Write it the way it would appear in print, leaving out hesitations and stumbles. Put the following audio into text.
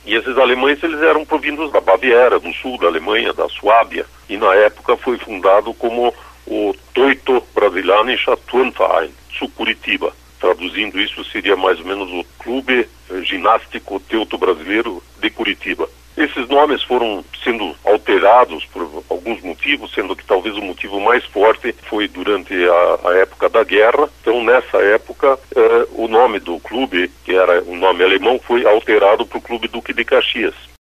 E esses alemães, eles eram provindos da Baviera, do sul da Alemanha, da Suábia, e na época foi fundado como o Teuto Brasilianischer Turnverein, Curitiba. Traduzindo isso, seria mais ou menos o Clube Ginástico Teuto Brasileiro de Curitiba. Esses nomes foram sendo alterados por alguns motivos, sendo que talvez o motivo mais forte foi durante a época da guerra. Então, nessa época, o nome do clube, que era um nome alemão, foi alterado para o Clube Duque de Caxias.